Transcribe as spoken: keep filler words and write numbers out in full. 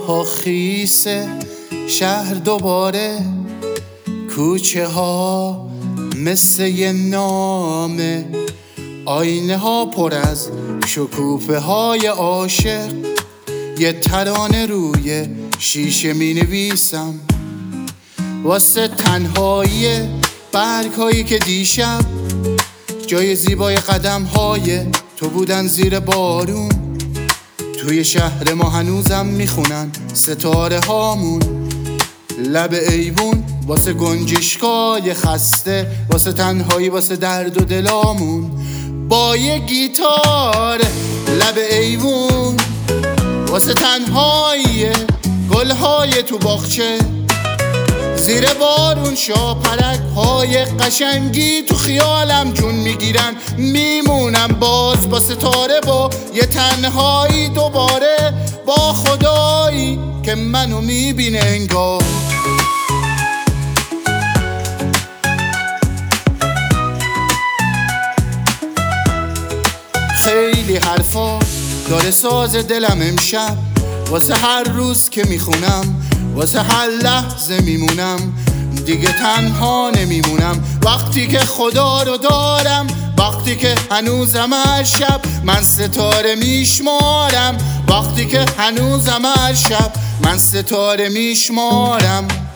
ها خیسه، شهر دوباره، کوچه ها مثل یه نامه، آینه ها پر از شکوفه های عاشق. یه ترانه روی شیشه می نویسم واسه تنهایی برگ هایی که دیشب جای زیبای قدم های تو بودن زیر بارون. توی شهر ما هنوزم میخونن ستاره هامون، لب ایوون واسه گنجشکای خسته، واسه تنهایی، واسه درد و دلامون. با یه گیتار لب ایوون واسه تنهایی گلهای تو باغچه، زیر بارون شاپرک های قشنگی تو خیالم جون میگیرن. میمونم باز با ستاره، با یه تنهایی دوباره، با خدایی که منو میبینه انگار. خیلی حرفا داره ساز دلم امشب، واسه هر روز که میخونم، واسه هر لحظه میمونم. دیگه تنها نمیمونم وقتی که خدا رو دارم، وقتی که هنوزم هر شب من ستاره میشمارم، وقتی که هنوزم هر شب من ستاره میشمارم.